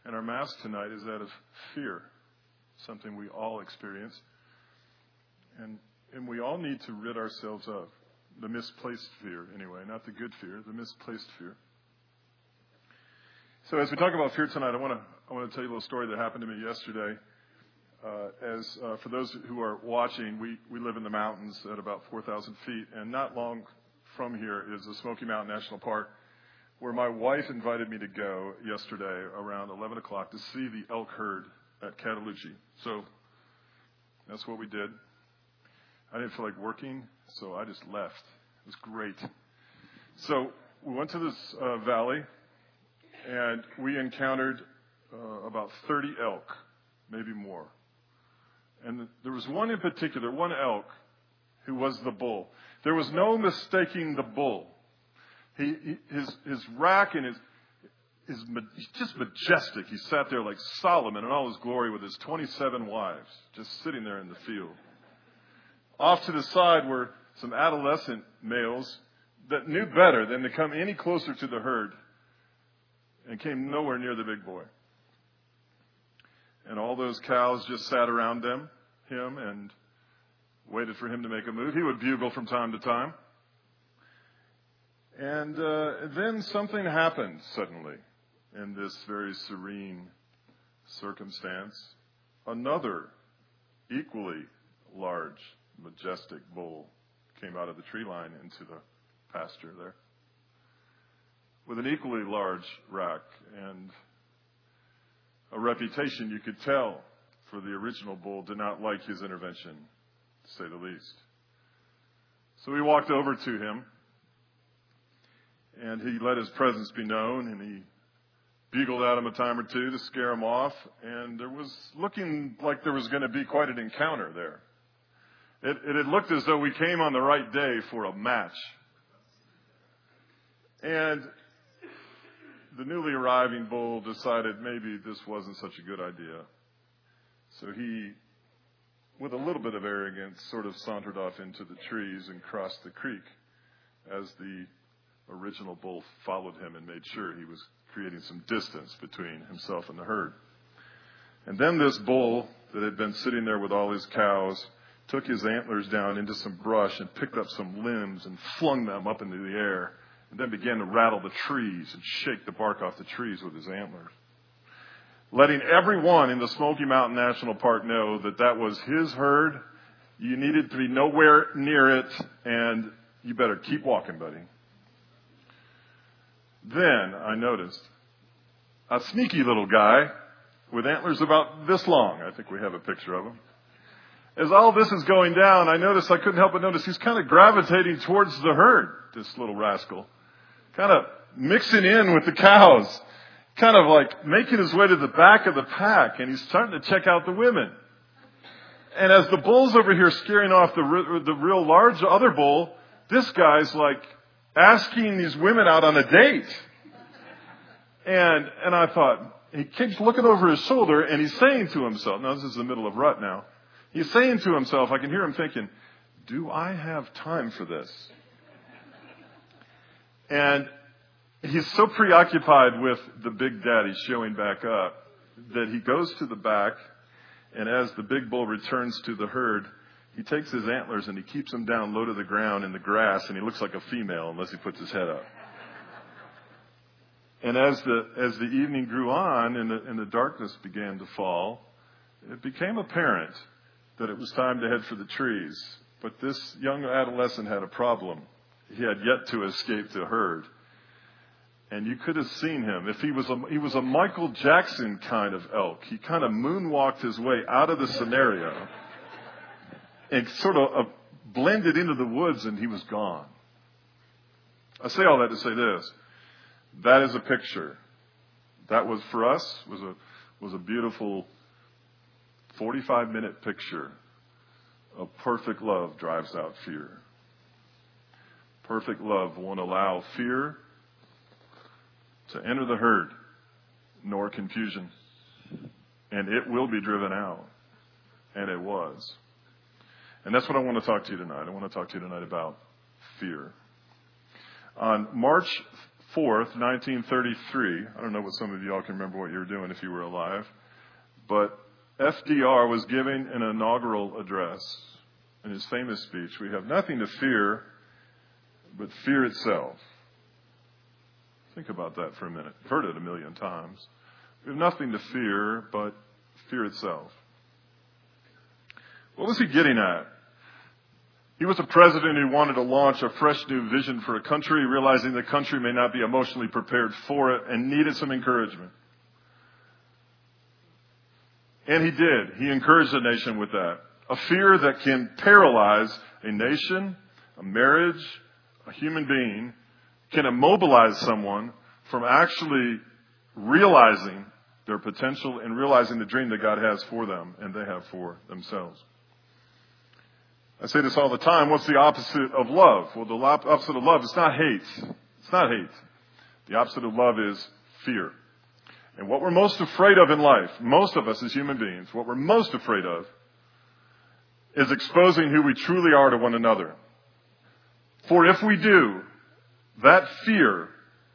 And our mask tonight is that of fear, something we all experience. And we all need to rid ourselves of the misplaced fear, anyway, not the good fear, the misplaced fear. So as we talk about fear tonight, I want to tell you a little story that happened to me yesterday. For those who are watching, we live in the mountains at about 4,000 feet, and not long from here is the Smoky Mountain National Park, where my wife invited me to go yesterday around 11 o'clock to see the elk herd at Cataloochee. So that's what we did. I didn't feel like working, so I just left. It was great. So we went to this valley, and we encountered about 30 elk, maybe more. And there was one in particular, one elk, who was the bull. There was no mistaking the bull. His rack and he's just majestic. He sat there like Solomon in all his glory with his 27 wives, just sitting there in the field. Off to the side were some adolescent males that knew better than to come any closer to the herd and came nowhere near the big boy. And all those cows just sat around him and waited for him to make a move. He would bugle from time to time. And then something happened suddenly in this very serene circumstance. Another equally large, majestic bull came out of the tree line into the pasture there with an equally large rack and a reputation, you could tell, for the original bull did not like his intervention, to say the least. So we walked over to him, and he let his presence be known, and he bugled at him a time or two to scare him off, and there was looking like there was going to be quite an encounter there. It had looked as though we came on the right day for a match. And the newly arriving bull decided maybe this wasn't such a good idea. So he, with a little bit of arrogance, sort of sauntered off into the trees and crossed the creek as the original bull followed him and made sure he was creating some distance between himself and the herd. And then this bull that had been sitting there with all his cows took his antlers down into some brush and picked up some limbs and flung them up into the air, and then began to rattle the trees and shake the bark off the trees with his antlers, letting everyone in the Smoky Mountain National Park know that that was his herd. You needed to be nowhere near it, and you better keep walking, buddy. Then I noticed a sneaky little guy with antlers about this long. I think we have a picture of him. As all this is going down, I couldn't help but notice he's kind of gravitating towards the herd, this little rascal. Kind of mixing in with the cows. Kind of like making his way to the back of the pack, and he's starting to check out the women. And as the bull's over here scaring off the real large other bull, this guy's like asking these women out on a date. And I thought, he keeps looking over his shoulder, and he's saying to himself, now this is the middle of rut now, he's saying to himself, I can hear him thinking, do I have time for this? And he's so preoccupied with the big daddy showing back up that he goes to the back, and as the big bull returns to the herd, he takes his antlers and he keeps them down low to the ground in the grass, and he looks like a female unless he puts his head up. And as the evening grew on and the darkness began to fall, it became apparent that it was time to head for the trees. But this young adolescent had a problem. He had yet to escape the herd. And you could have seen him. If he was a Michael Jackson kind of elk. He kind of moonwalked his way out of the scenario and sort of blended into the woods, and he was gone. I say all that to say this. That is a picture. That was, for us, was a beautiful 45-minute picture of perfect love drives out fear. Perfect love won't allow fear to enter the herd, nor confusion. And it will be driven out. And it was. And that's what I want to talk to you tonight. I want to talk to you tonight about fear. On March 4th, 1933. I don't know what some of y'all can remember what you were doing if you were alive. But FDR was giving an inaugural address in his famous speech. We have nothing to fear but fear itself. Think about that for a minute. You've heard it a million times. We have nothing to fear but fear itself. What was he getting at? He was a president who wanted to launch a fresh new vision for a country, realizing the country may not be emotionally prepared for it and needed some encouragement. And he did. He encouraged the nation with that. A fear that can paralyze a nation, a marriage, a human being, can immobilize someone from actually realizing their potential and realizing the dream that God has for them and they have for themselves. I say this all the time. What's the opposite of love? Well, the opposite of love is not hate. It's not hate. The opposite of love is fear. And what we're most afraid of in life, most of us as human beings, what we're most afraid of is exposing who we truly are to one another. For if we do, that fear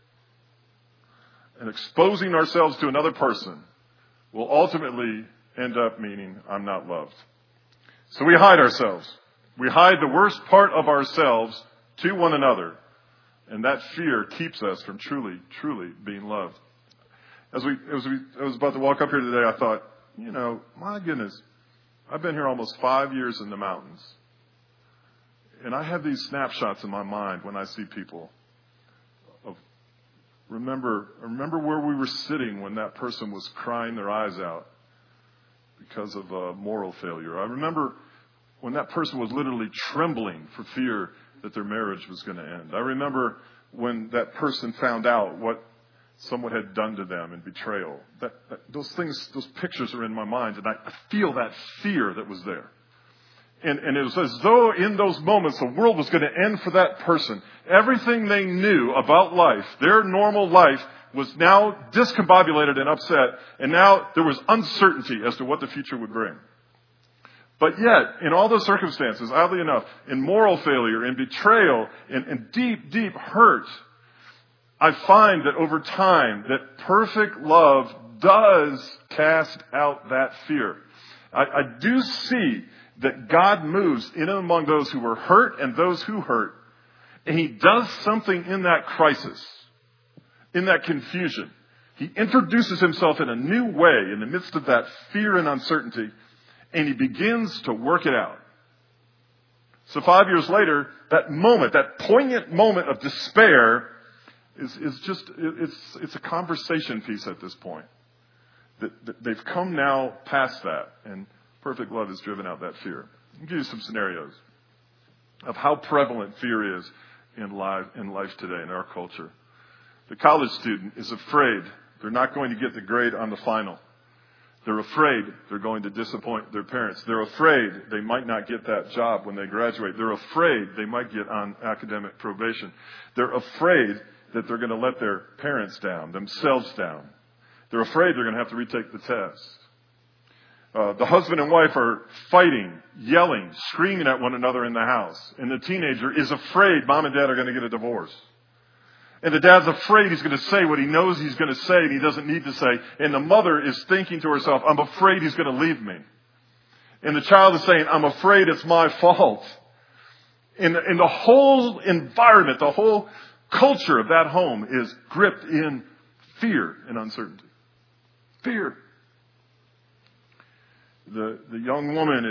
and exposing ourselves to another person will ultimately end up meaning I'm not loved. So we hide ourselves. We hide the worst part of ourselves to one another. And that fear keeps us from truly, truly being loved. As I was about to walk up here today, I thought, my goodness, I've been here almost 5 years in the mountains. And I have these snapshots in my mind when I see people. Remember where we were sitting when that person was crying their eyes out because of a moral failure. I remember when that person was literally trembling for fear that their marriage was going to end. I remember when that person found out what someone had done to them in betrayal. Those pictures are in my mind, and I feel that fear that was there. And it was as though in those moments the world was going to end for that person. Everything they knew about life, their normal life, was now discombobulated and upset. And now there was uncertainty as to what the future would bring. But yet, in all those circumstances, oddly enough, in moral failure, in betrayal, in deep, deep hurt, I find that over time, that perfect love does cast out that fear. I do see that God moves in and among those who were hurt and those who hurt. And he does something in that crisis, in that confusion. He introduces himself in a new way in the midst of that fear and uncertainty, and he begins to work it out. So 5 years later, that moment, that poignant moment of despair is just, it's a conversation piece at this point. That they've come now past that, and perfect love has driven out that fear. I'll give you some scenarios of how prevalent fear is in life today in our culture. The college student is afraid they're not going to get the grade on the final. They're afraid they're going to disappoint their parents. They're afraid they might not get that job when they graduate. They're afraid they might get on academic probation. They're afraid that they're going to let their parents down, themselves down. They're afraid they're going to have to retake the test. The husband and wife are fighting, yelling, screaming at one another in the house. And the teenager is afraid mom and dad are going to get a divorce. And the dad's afraid he's going to say what he knows he's going to say and he doesn't need to say. And the mother is thinking to herself, I'm afraid he's going to leave me. And the child is saying, I'm afraid it's my fault. And the whole environment, the whole culture of that home is gripped in fear and uncertainty. Fear. The young woman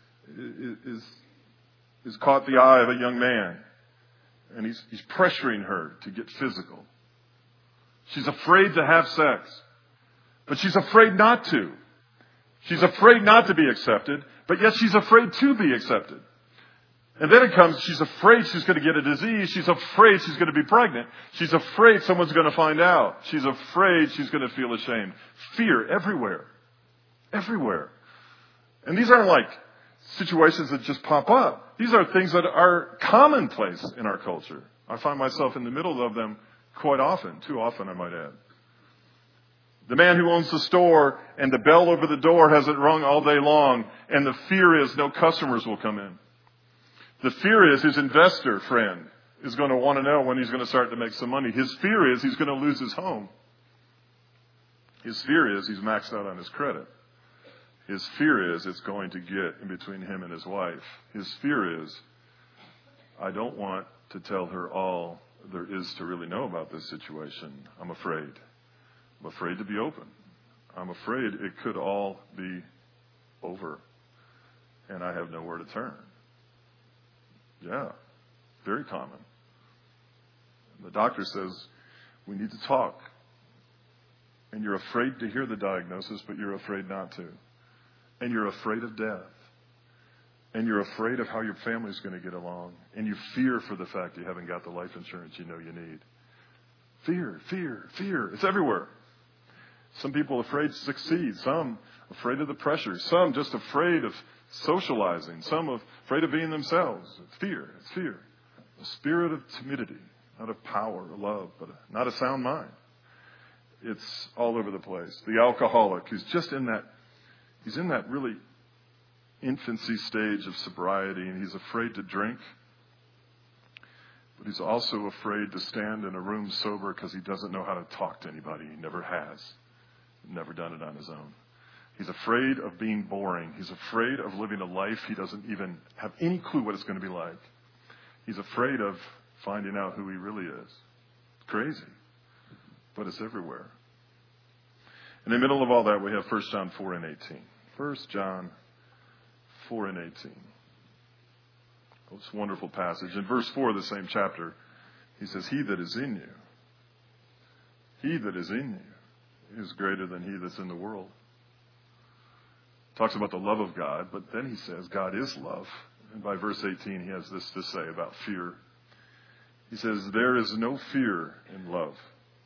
is caught the eye of a young man, and he's pressuring her to get physical. She's afraid to have sex, but she's afraid not to. She's afraid not to be accepted, but yet she's afraid to be accepted. And then it comes, she's afraid she's going to get a disease. She's afraid she's going to be pregnant. She's afraid someone's going to find out. She's afraid she's going to feel ashamed. Fear everywhere. Everywhere. And these aren't like situations that just pop up. These are things that are commonplace in our culture. I find myself in the middle of them quite often. Too often, I might add. The man who owns the store and the bell over the door hasn't rung all day long, and the fear is no customers will come in. The fear is his investor friend is going to want to know when he's going to start to make some money. His fear is he's going to lose his home. His fear is he's maxed out on his credit. His fear is it's going to get in between him and his wife. His fear is, I don't want to tell her all there is to really know about this situation. I'm afraid. I'm afraid to be open. I'm afraid it could all be over, and I have nowhere to turn. Yeah, very common. The doctor says, we need to talk. And you're afraid to hear the diagnosis, but you're afraid not to. And you're afraid of death. And you're afraid of how your family's going to get along. And you fear for the fact you haven't got the life insurance you know you need. Fear, fear, fear. It's everywhere. Some people afraid to succeed. Some afraid of the pressure. Some just afraid of socializing. Some afraid of being themselves. It's fear. It's fear. A spirit of timidity, not of power or love, but not a sound mind. It's all over the place. The alcoholic who's just in that, he's in that really infancy stage of sobriety, and he's afraid to drink. But he's also afraid to stand in a room sober because he doesn't know how to talk to anybody. He never has. Never done it on his own. He's afraid of being boring. He's afraid of living a life he doesn't even have any clue what it's going to be like. He's afraid of finding out who he really is. It's crazy. But it's everywhere. In the middle of all that, we have 1 John 4 and 18. 1 John 4 and 18. This wonderful passage. In verse 4 of the same chapter, he says, he that is in you is greater than he that's in the world. Talks about the love of God, but then he says God is love. And by verse 18, he has this to say about fear. He says, there is no fear in love.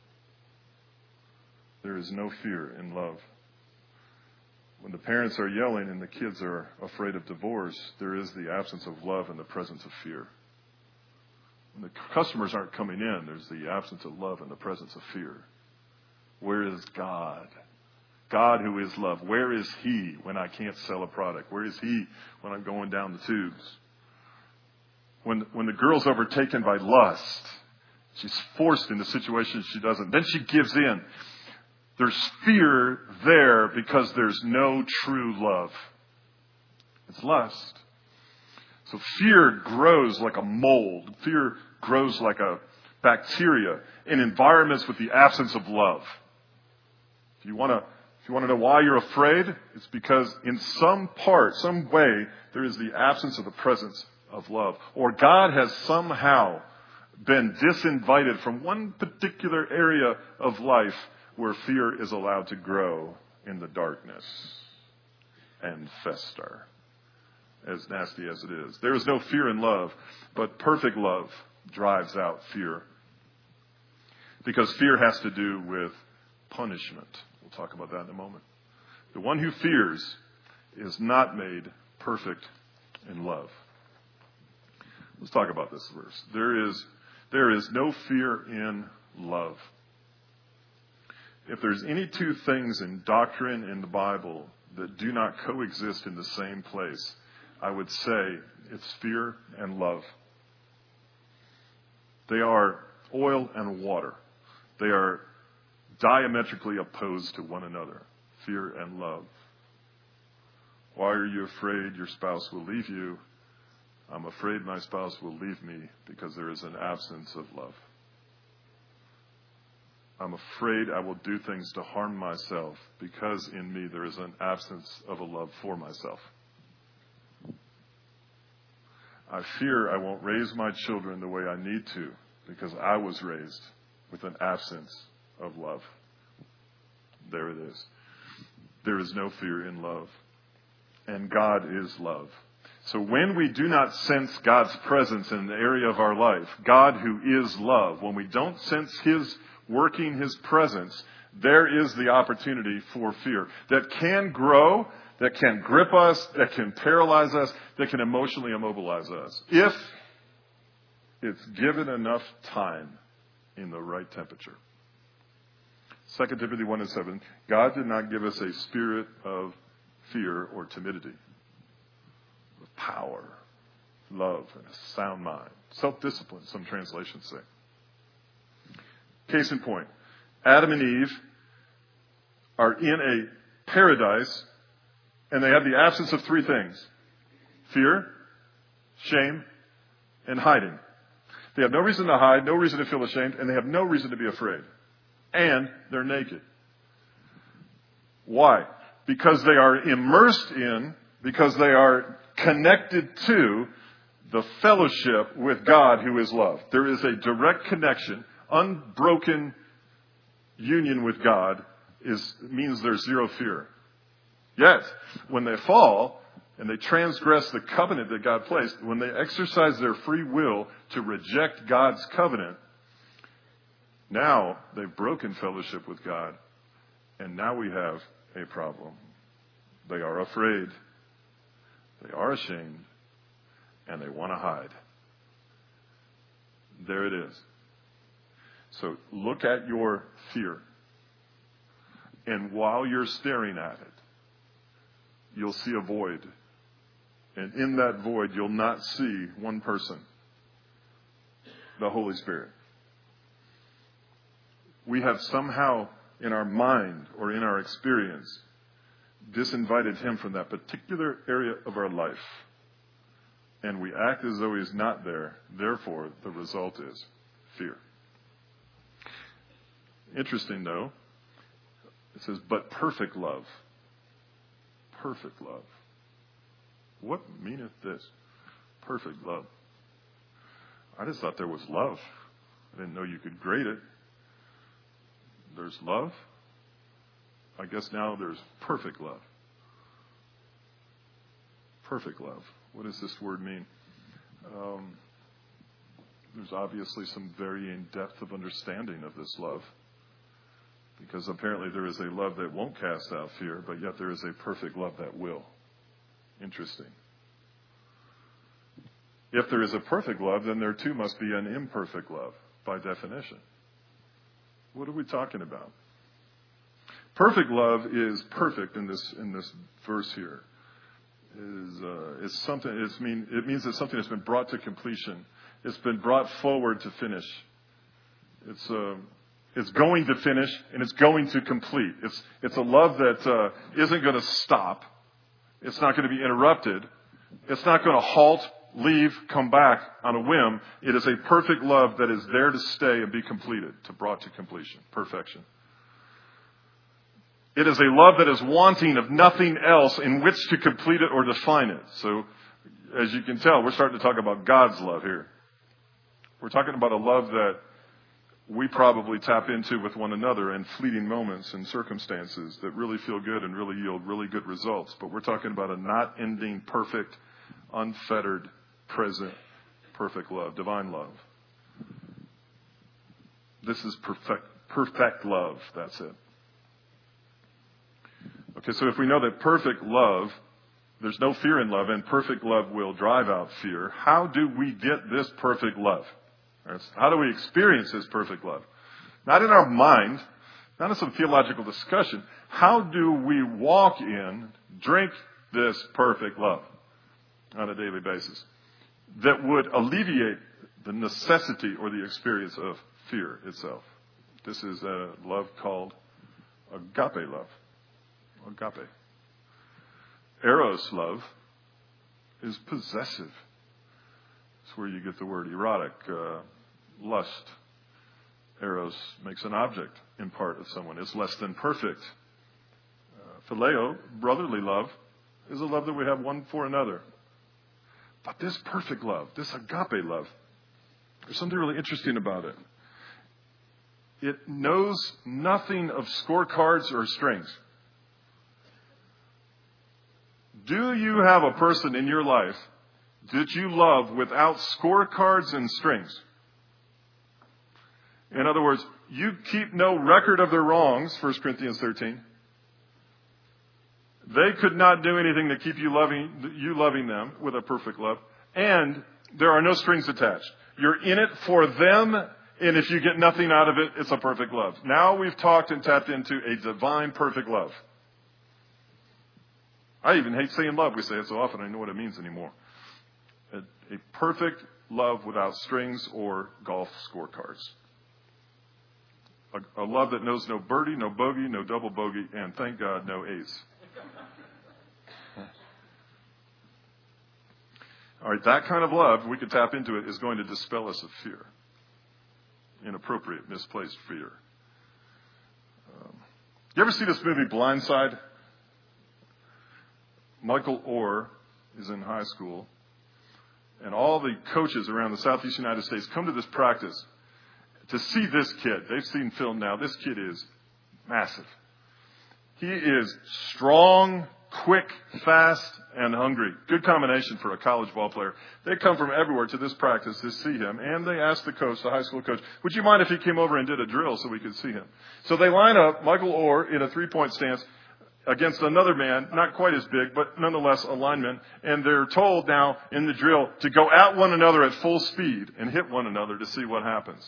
There is no fear in love. When the parents are yelling and the kids are afraid of divorce, there is the absence of love and the presence of fear. When the customers aren't coming in, there's the absence of love and the presence of fear. Where is God? God who is love. Where is he when I can't sell a product? Where is he when I'm going down the tubes? When the girl's overtaken by lust, she's forced into situations she doesn't. Then she gives in. There's fear there because there's no true love. It's lust. So fear grows like a mold. Fear grows like a bacteria in environments with the absence of love. If you want to know why you're afraid, it's because in some part, some way, there is the absence of the presence of love. Or God has somehow been disinvited from one particular area of life where fear is allowed to grow in the darkness and fester, as nasty as it is. There is no fear in love, but perfect love drives out fear. Because fear has to do with punishment. We'll talk about that in a moment. The one who fears is not made perfect in love. Let's talk about this verse. There is no fear in love. If there's any two things in doctrine in the Bible that do not coexist in the same place, I would say it's fear and love. They are oil and water. They are diametrically opposed to one another. Fear and love. Why are you afraid your spouse will leave you? I'm afraid my spouse will leave me because there is an absence of love. I'm afraid I will do things to harm myself because in me there is an absence of a love for myself. I fear I won't raise my children the way I need to because I was raised with an absence of love. There it is. There is no fear in love. And God is love. So when we do not sense God's presence in the area of our life, God who is love, when we don't sense his working his presence, there is the opportunity for fear that can grow, that can grip us, that can paralyze us, that can emotionally immobilize us. If it's given enough time in the right temperature. 2 Timothy 1:7, God did not give us a spirit of fear or timidity, of power. love, and a sound mind. Self-discipline, some translations say. Case in point, Adam and Eve are in a paradise, and they have the absence of three things: fear, shame, and hiding. They have no reason to hide, no reason to feel ashamed, and they have no reason to be afraid. And they're naked. Why? Because they are immersed in, because they are connected to the fellowship with God who is love. There is a direct connection, unbroken union with God means there's zero fear. Yet, when they fall and they transgress the covenant that God placed, when they exercise their free will to reject God's covenant, now they've broken fellowship with God, and now we have a problem. They are afraid, they are ashamed, and they want to hide. There it is. So look at your fear. And while you're staring at it, you'll see a void. And in that void, you'll not see one person, the Holy Spirit. We have somehow in our mind or in our experience disinvited him from that particular area of our life. And we act as though he's not there. Therefore, the result is fear. Interesting, though. It says, but perfect love. Perfect love. What meaneth this? Perfect love. I just thought there was love. I didn't know you could grade it. There's love. I guess now there's perfect love. Perfect love. What does this word mean? There's obviously some varying depth of understanding of this love. Because apparently there is a love that won't cast out fear, but yet there is a perfect love that will. Interesting. If there is a perfect love, then there too must be an imperfect love, by definition. What are we talking about? Perfect love is perfect in this verse here. It means it's something that's been brought to completion. It's been brought forward to finish. It's going to finish and it's going to complete. It's a love that isn't going to stop. It's not going to be interrupted. It's not going to halt, leave, come back on a whim. It is a perfect love that is there to stay and be completed, brought to completion, perfection. It is a love that is wanting of nothing else in which to complete it or define it. So, as you can tell, we're starting to talk about God's love here. We're talking about a love that we probably tap into with one another in fleeting moments and circumstances that really feel good and really yield really good results. But we're talking about a not ending, perfect, unfettered, present, perfect love, divine love. This is perfect love. That's it. Okay, so if we know that perfect love, there's no fear in love, and perfect love will drive out fear, how do we get this perfect love? How do we experience this perfect love? Not in our mind, not in some theological discussion. How do we walk in, drink this perfect love on a daily basis that would alleviate the necessity or the experience of fear itself? This is a love called agape love. Agape. Eros love is possessive. It's where you get the word erotic, lust. Eros makes an object in part of someone. It's less than perfect. Phileo, brotherly love, is a love that we have one for another. But this perfect love, this agape love, there's something really interesting about it. It knows nothing of scorecards or strings. Do you have a person in your life that you love without scorecards and strings? In other words, you keep no record of their wrongs, 1 Corinthians 13. They could not do anything to keep you loving them with a perfect love. And there are no strings attached. You're in it for them, and if you get nothing out of it, it's a perfect love. Now we've talked and tapped into a divine perfect love. I even hate saying love. We say it so often, I don't know what it means anymore. A perfect love without strings or golf scorecards. A love that knows no birdie, no bogey, no double bogey, and thank God, no ace. All right, that kind of love, we could tap into it, is going to dispel us of fear. Inappropriate, misplaced fear. You ever see this movie, Blindside? Michael Oher is in high school, and all the coaches around the Southeast United States come to this practice to see this kid. They've seen film now. This kid is massive. He is strong, quick, fast, and hungry. Good combination for a college ball player. They come from everywhere to this practice to see him, and they asked the coach, the high school coach, would you mind if he came over and did a drill so we could see him? So they line up Michael Oher in a three-point stance against another man, not quite as big, but nonetheless a lineman, and they're told now in the drill to go at one another at full speed and hit one another to see what happens.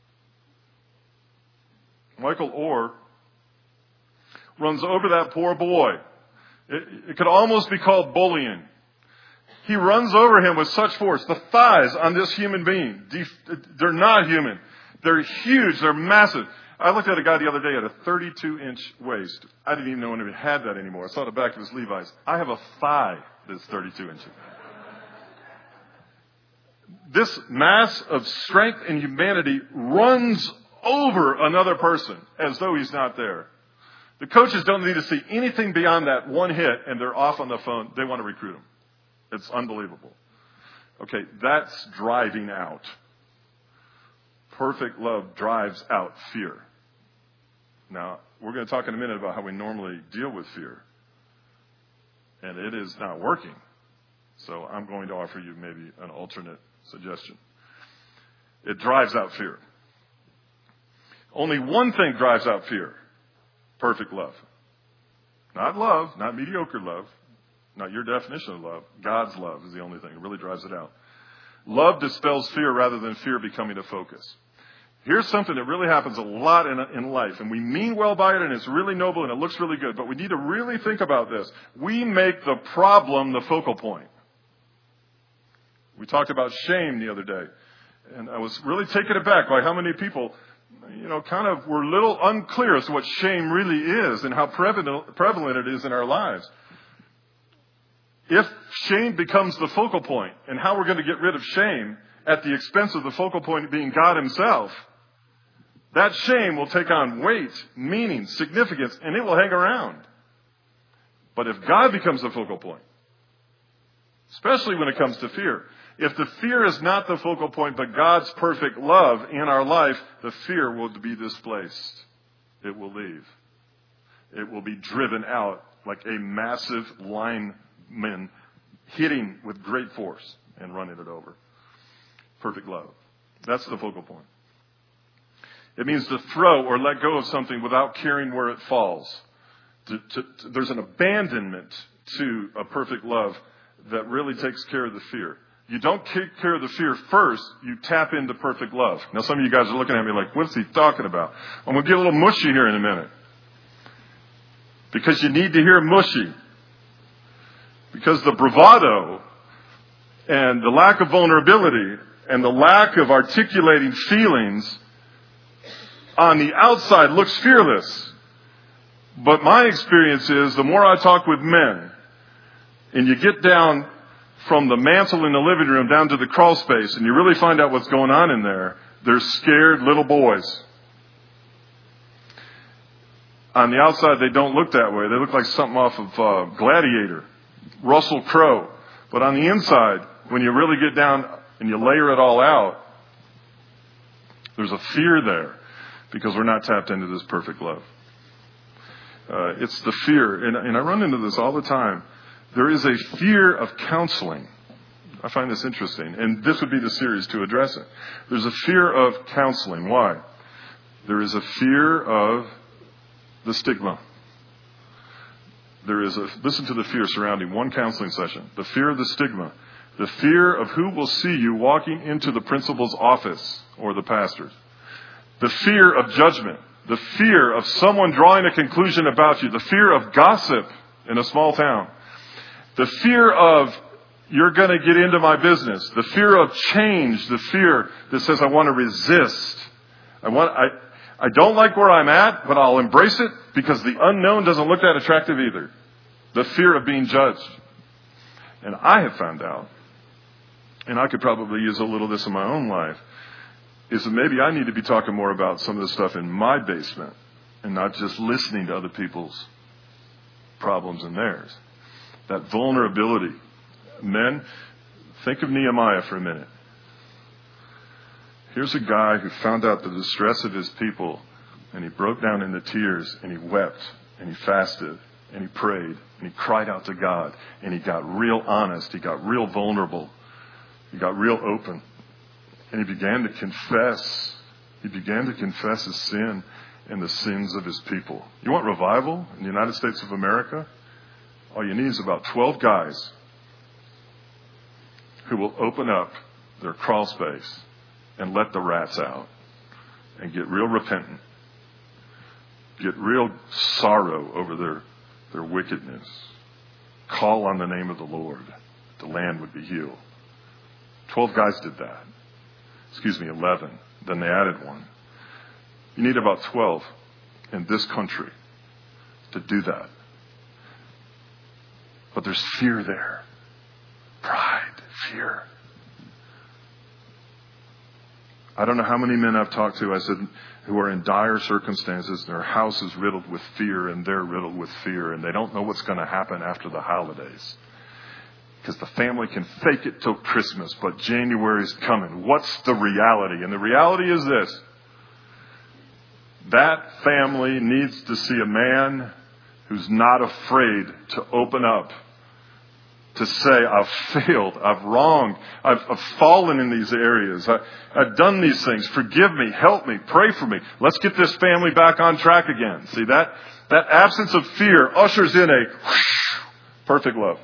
Michael Oher runs over that poor boy. It could almost be called bullying. He runs over him with such force. The thighs on this human being, they're not human. They're huge. They're massive. I looked at a guy the other day at a 32-inch waist. I didn't even know he had that anymore. I saw the back of his Levi's. I have a thigh that's 32 inches. This mass of strength and humanity runs over another person as though he's not there. The coaches don't need to see anything beyond that one hit, and they're off on the phone. They want to recruit him. It's unbelievable. Okay, that's driving out. Perfect love drives out fear. Now, we're going to talk in a minute about how we normally deal with fear. And it is not working. So I'm going to offer you maybe an alternate suggestion. It drives out fear. Only one thing drives out fear. Perfect love. Not love, not mediocre love, not your definition of love. God's love is the only thing. It really drives it out. Love dispels fear rather than fear becoming a focus. Here's something that really happens a lot in life, and we mean well by it, and it's really noble, and it looks really good, but we need to really think about this. We make the problem the focal point. We talked about shame the other day, and I was really taken aback by how many people, kind of were a little unclear as to what shame really is and how prevalent it is in our lives. If shame becomes the focal point, and how we're going to get rid of shame at the expense of the focal point being God himself, that shame will take on weight, meaning, significance, and it will hang around. But if God becomes the focal point, especially when it comes to fear, if the fear is not the focal point, but God's perfect love in our life, the fear will be displaced. It will leave. It will be driven out like a massive lineman hitting with great force and running it over. Perfect love. That's the focal point. It means to throw or let go of something without caring where it falls. There's an abandonment to a perfect love that really takes care of the fear. You don't take care of the fear first, you tap into perfect love. Now some of you guys are looking at me like, what's he talking about? I'm going to get a little mushy here in a minute. Because you need to hear mushy. Because the bravado and the lack of vulnerability and the lack of articulating feelings on the outside looks fearless. But my experience is the more I talk with men and you get down from the mantle in the living room down to the crawl space and you really find out what's going on in there, they're scared little boys. On the outside, they don't look that way. They look like something off of Gladiator, Russell Crowe. But on the inside, when you really get down and you layer it all out, there's a fear there because we're not tapped into this perfect love. It's the fear, and I run into this all the time. There is a fear of counseling. I find this interesting, and this would be the series to address it. There's a fear of counseling. Why? There is a fear of the stigma. Listen to the fear surrounding one counseling session. The fear of the stigma. The fear of who will see you walking into the principal's office or the pastor's. The fear of judgment. The fear of someone drawing a conclusion about you. The fear of gossip in a small town. The fear of you're going to get into my business. The fear of change, the fear that says I want to resist. I don't like where I'm at, but I'll embrace it because the unknown doesn't look that attractive either. The fear of being judged. And I have found out, and I could probably use a little of this in my own life, is that maybe I need to be talking more about some of the stuff in my basement and not just listening to other people's problems and theirs. That vulnerability. Men, think of Nehemiah for a minute. Here's a guy who found out the distress of his people, and he broke down into tears, and he wept, and he fasted, and he prayed, and he cried out to God, and he got real honest, he got real vulnerable, he got real open, and he began to confess. He began to confess his sin and the sins of his people. You want revival in the United States of America? All you need is about 12 guys who will open up their crawl space and let the rats out and get real repentant, get real sorrow over their wickedness, call on the name of the Lord, the land would be healed. 12 guys did that. 11. Then they added one. You need about 12 in this country to do that. But there's fear there. Pride, fear. I don't know how many men I've talked to, I said, who are in dire circumstances. Their house is riddled with fear, and they're riddled with fear, and they don't know what's going to happen after the holidays. Because the family can fake it till Christmas, but January's coming. What's the reality? And the reality is this. That family needs to see a man who's not afraid to open up, to say, I've failed, I've wronged, I've fallen in these areas, I've done these things, forgive me, help me, pray for me. Let's get this family back on track again. See, that absence of fear ushers in a perfect love.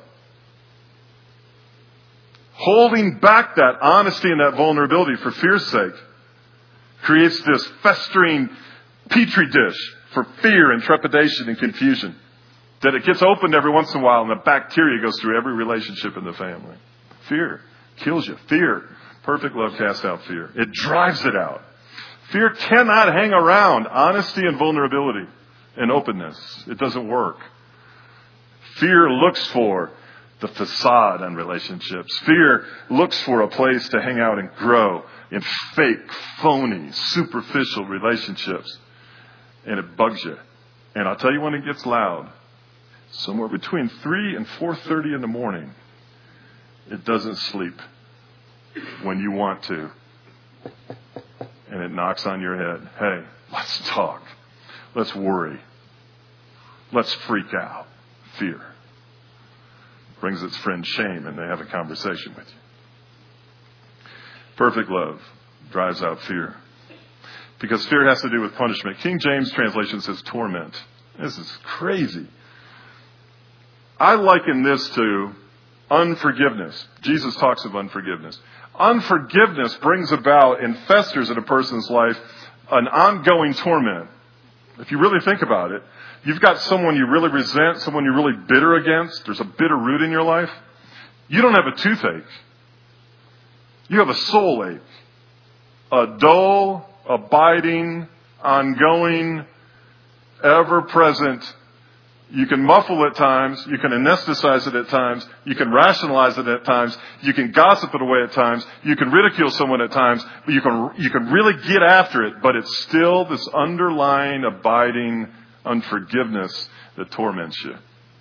Holding back that honesty and that vulnerability for fear's sake creates this festering petri dish for fear and trepidation and confusion. That it gets opened every once in a while and the bacteria goes through every relationship in the family. Fear kills you. Fear. Perfect love casts out fear. It drives it out. Fear cannot hang around honesty and vulnerability and openness. It doesn't work. Fear looks for the facade on relationships. Fear looks for a place to hang out and grow in fake, phony, superficial relationships. And it bugs you. And I'll tell you when it gets loud. Somewhere between 3 and 4:30 in the morning, it doesn't sleep when you want to. And it knocks on your head. Hey, let's talk. Let's worry. Let's freak out. Fear. Brings its friend shame, and they have a conversation with you. Perfect love drives out fear. Because fear has to do with punishment. King James translation says torment. This is crazy. I liken this to unforgiveness. Jesus talks of unforgiveness. Unforgiveness brings about and festers in a person's life an ongoing torment. If you really think about it, you've got someone you really resent, someone you're really bitter against. There's a bitter root in your life. You don't have a toothache. You have a soul ache. A dull, abiding, ongoing, ever-present. You can muffle at times. You can anesthetize it at times. You can rationalize it at times. You can gossip it away at times. You can ridicule someone at times. But you can really get after it. But it's still this underlying, abiding unforgiveness that torments you.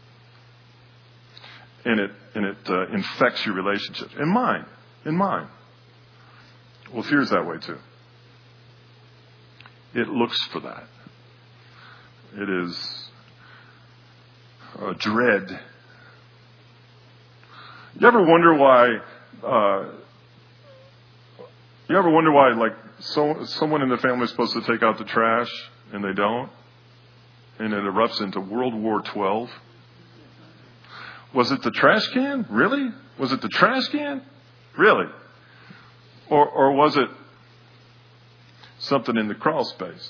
And it infects your relationships. In mine. Well, fear's that way too. It looks for that. It is dread. You ever wonder why? Like someone in the family is supposed to take out the trash and they don't, and it erupts into World War XII? Was it the trash can? Really? Was it the trash can? Really? Or was it something in the crawl space?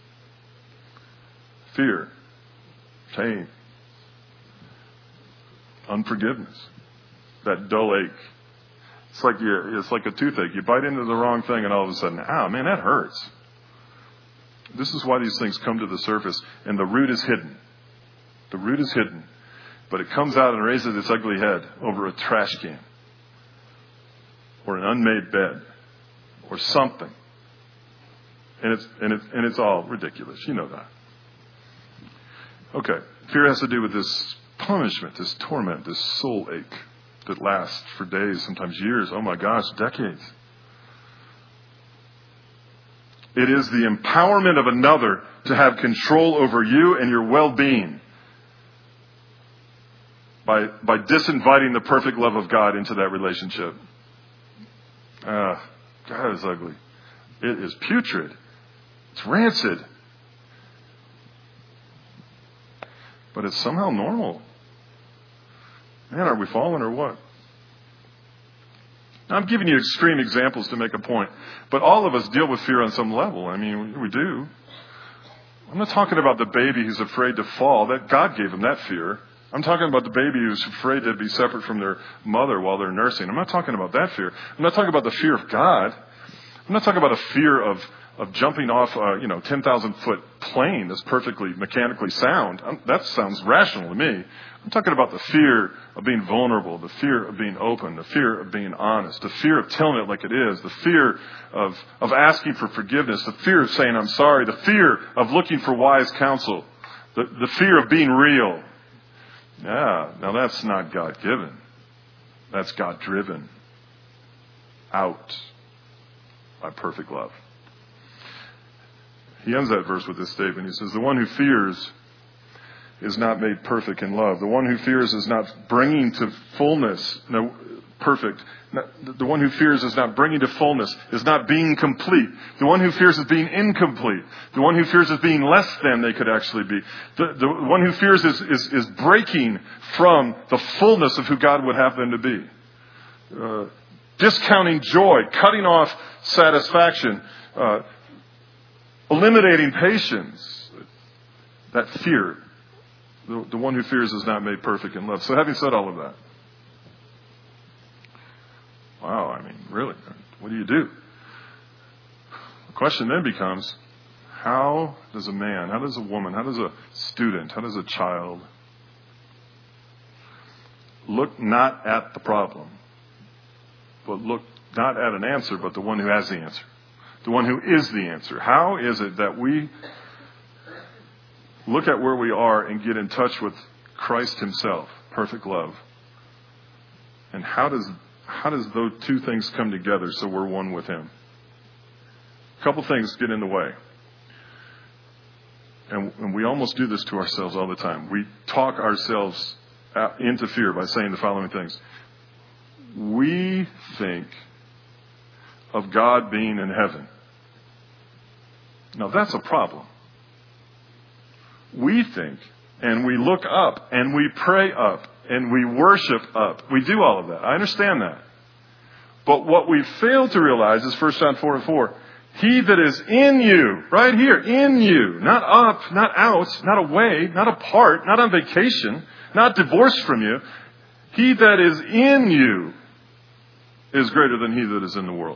Fear, shame, unforgiveness. that dull ache. It's like a toothache. You bite into the wrong thing and all of a sudden, ow, man, that hurts. This is why these things come to the surface, and the root is hidden. The root is hidden, but it comes out and raises its ugly head over a trash can or an unmade bed or something. And it's all ridiculous. You know that. Okay. Fear has to do with this punishment, this torment, this soul ache that lasts for days, sometimes years. Oh my gosh, decades. It is the empowerment of another to have control over you and your well-being by disinviting the perfect love of God into that relationship. God is ugly. It is putrid. It's rancid. But it's somehow normal. Man, are we fallen or what? Now, I'm giving you extreme examples to make a point. But all of us deal with fear on some level. I mean, we do. I'm not talking about the baby who's afraid to fall. That God gave him that fear. I'm talking about the baby who's afraid to be separate from their mother while they're nursing. I'm not talking about that fear. I'm not talking about the fear of God. I'm not talking about a fear of jumping off a 10,000-foot plane that's perfectly mechanically sound. That sounds rational to me. I'm talking about the fear of being vulnerable, the fear of being open, the fear of being honest, the fear of telling it like it is, the fear of asking for forgiveness, the fear of saying I'm sorry, the fear of looking for wise counsel, the fear of being real. Yeah, now that's not God-given. That's God-driven out by perfect love. He ends that verse with this statement. He says, the one who fears is not made perfect in love. The one who fears is not bringing to fullness, perfect. The one who fears is not bringing to fullness, is not being complete. The one who fears is being incomplete. The one who fears is being less than they could actually be. The one who fears is breaking from the fullness of who God would have them to be. Discounting joy, cutting off satisfaction, eliminating patience. That fear. The one who fears is not made perfect in love. So having said all of that, wow, I mean, really, what do you do? The question then becomes, how does a man, how does a woman, how does a student, how does a child look not at the problem, but look not at an answer, but the one who has the answer, the one who is the answer? How is it that we look at where we are and get in touch with Christ himself, perfect love? And how does those two things come together so we're one with him? A couple things get in the way. And we almost do this to ourselves all the time. We talk ourselves into fear by saying the following things. We think of God being in heaven. Now that's a problem. We think, and we look up, and we pray up, and we worship up. We do all of that. I understand that. But what we fail to realize is 1 John 4:4. He that is in you, right here, in you, not up, not out, not away, not apart, not on vacation, not divorced from you. He that is in you is greater than he that is in the world.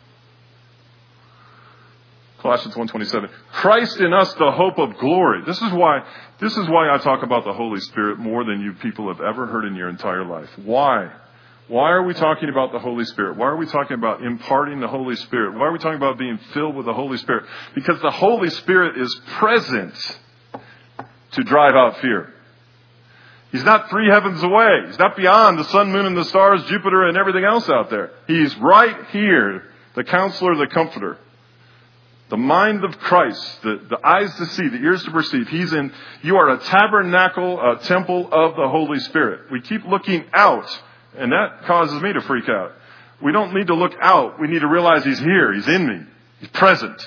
Colossians 1:27. Christ in us, the hope of glory. This is why I talk about the Holy Spirit more than you people have ever heard in your entire life. Why? Why are we talking about the Holy Spirit? Why are we talking about imparting the Holy Spirit? Why are we talking about being filled with the Holy Spirit? Because the Holy Spirit is present to drive out fear. He's not 3 heavens away. He's not beyond the sun, moon, and the stars, Jupiter, and everything else out there. He's right here, the counselor, the comforter. The mind of Christ, the eyes to see, the ears to perceive. You are a tabernacle, a temple of the Holy Spirit. We keep looking out, and that causes me to freak out. We don't need to look out. We need to realize he's here. He's in me. He's present.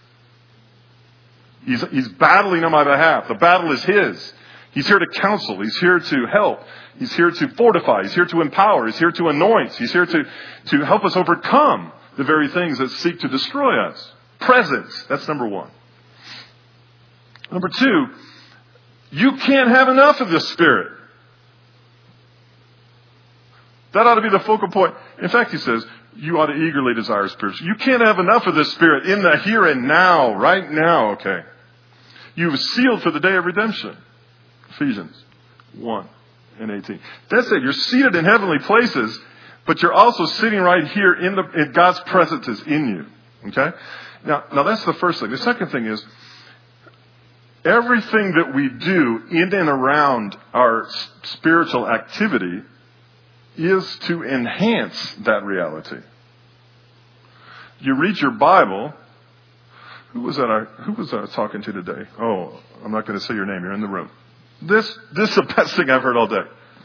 He's battling on my behalf. The battle is his. He's here to counsel. He's here to help. He's here to fortify. He's here to empower. He's here to anoint. He's here to help us overcome the very things that seek to destroy us. Presence. That's number 1. Number 2, you can't have enough of the Spirit. That ought to be the focal point. In fact, he says, you ought to eagerly desire spiritual. You can't have enough of this Spirit in the here and now, right now, okay? You were sealed for the day of redemption. Ephesians 1 and 18. That's it. You're seated in heavenly places, but you're also sitting right here in God's presence is in you. Okay? Now that's the first thing. The second thing is, everything that we do in and around our spiritual activity is to enhance that reality. You read your Bible. Who was I talking to today? Oh, I'm not going to say your name. You're in the room. This is the best thing I've heard all day.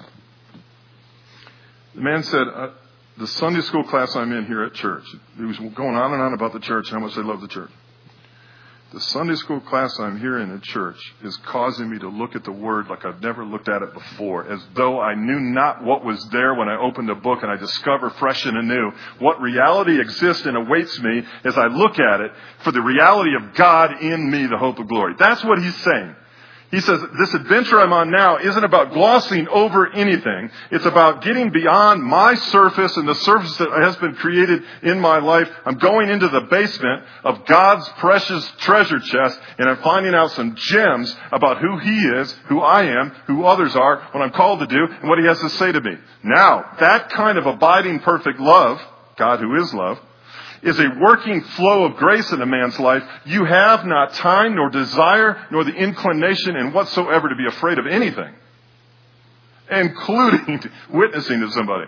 The man said, the Sunday school class I'm in here at church, he was going on and on about the church and how much they love the church. The Sunday school class I'm here in at church is causing me to look at the Word like I've never looked at it before, as though I knew not what was there when I opened the book and I discover fresh and anew what reality exists and awaits me as I look at it for the reality of God in me, the hope of glory. That's what he's saying. He says, this adventure I'm on now isn't about glossing over anything. It's about getting beyond my surface and the surface that has been created in my life. I'm going into the basement of God's precious treasure chest, and I'm finding out some gems about who He is, who I am, who others are, what I'm called to do, and what He has to say to me. Now, that kind of abiding perfect love, God who is love, is a working flow of grace in a man's life. You have not time nor desire nor the inclination in whatsoever to be afraid of anything, including witnessing to somebody.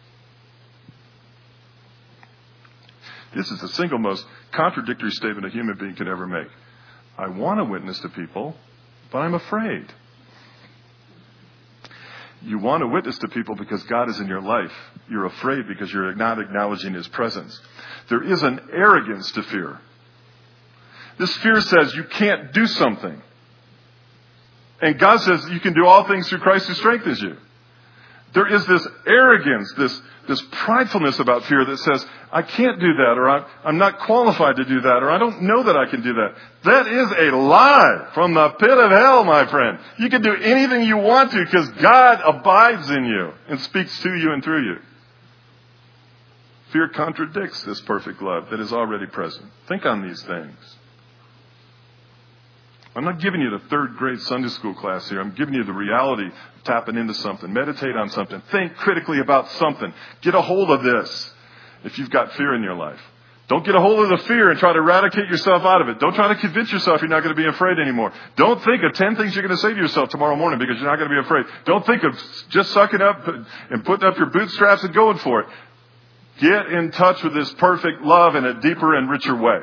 This is the single most contradictory statement a human being could ever make. I want to witness to people, but I'm afraid. You want to witness to people because God is in your life. You're afraid because you're not acknowledging His presence. There is an arrogance to fear. This fear says you can't do something. And God says you can do all things through Christ who strengthens you. There is this arrogance, this pridefulness about fear that says, I can't do that, or I'm not qualified to do that, or I don't know that I can do that. That is a lie from the pit of hell, my friend. You can do anything you want to because God abides in you and speaks to you and through you. Fear contradicts this perfect love that is already present. Think on these things. I'm not giving you the third grade Sunday school class here. I'm giving you the reality of tapping into something. Meditate on something. Think critically about something. Get a hold of this if you've got fear in your life. Don't get a hold of the fear and try to eradicate yourself out of it. Don't try to convince yourself you're not going to be afraid anymore. Don't think of 10 things you're going to say to yourself tomorrow morning because you're not going to be afraid. Don't think of just sucking up and putting up your bootstraps and going for it. Get in touch with this perfect love in a deeper and richer way.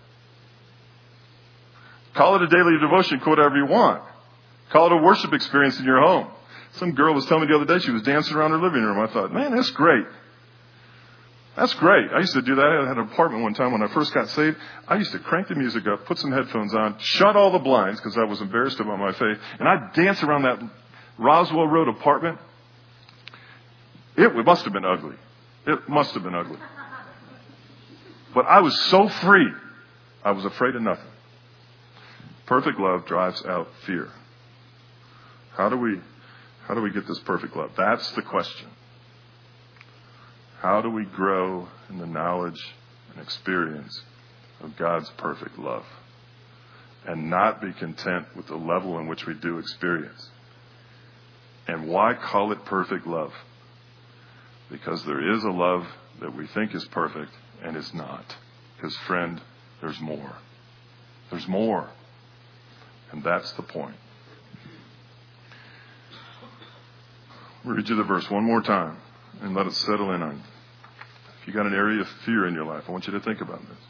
Call it a daily devotion, quote whatever you want. Call it a worship experience in your home. Some girl was telling me the other day she was dancing around her living room. I thought, man, that's great. That's great. I used to do that. I had an apartment one time when I first got saved. I used to crank the music up, put some headphones on, shut all the blinds because I was embarrassed about my faith, and I'd dance around that Roswell Road apartment. It must have been ugly. It must have been ugly. But I was so free, I was afraid of nothing. Perfect love drives out fear. How do we get this perfect love? That's the question. How do we grow in the knowledge and experience of God's perfect love and not be content with the level in which we do experience? And why call it perfect love? Because there is a love that we think is perfect and is not. Because, friend, there's more. There's more. And that's the point. We'll read you the verse one more time and let it settle in on you. If you got an area of fear in your life, I want you to think about this.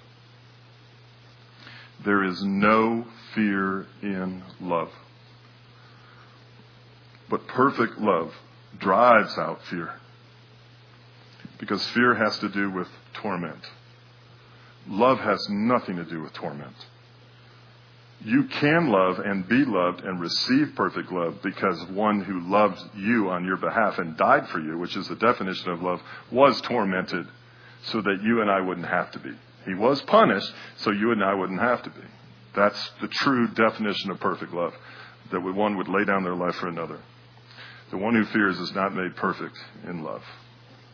There is no fear in love. But perfect love drives out fear. Because fear has to do with torment. Love has nothing to do with torment. You can love and be loved and receive perfect love because one who loved you on your behalf and died for you, which is the definition of love, was tormented so that you and I wouldn't have to be. He was punished so you and I wouldn't have to be. That's the true definition of perfect love, that one would lay down their life for another. The one who fears is not made perfect in love.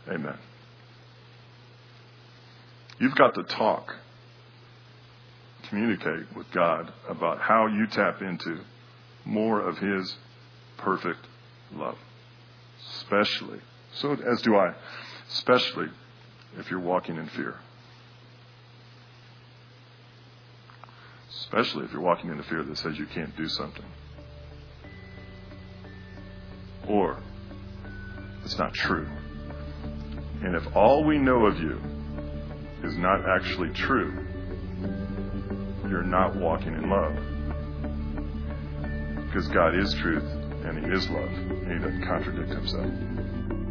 Amen. You've got to talk, communicate with God about how you tap into more of His perfect love. Especially, so as do I, especially if you're walking in fear. Especially if you're walking in the fear that says you can't do something. Or it's not true. And if all we know of you is not actually true, you're not walking in love. Because God is truth and He is love. And He doesn't contradict Himself.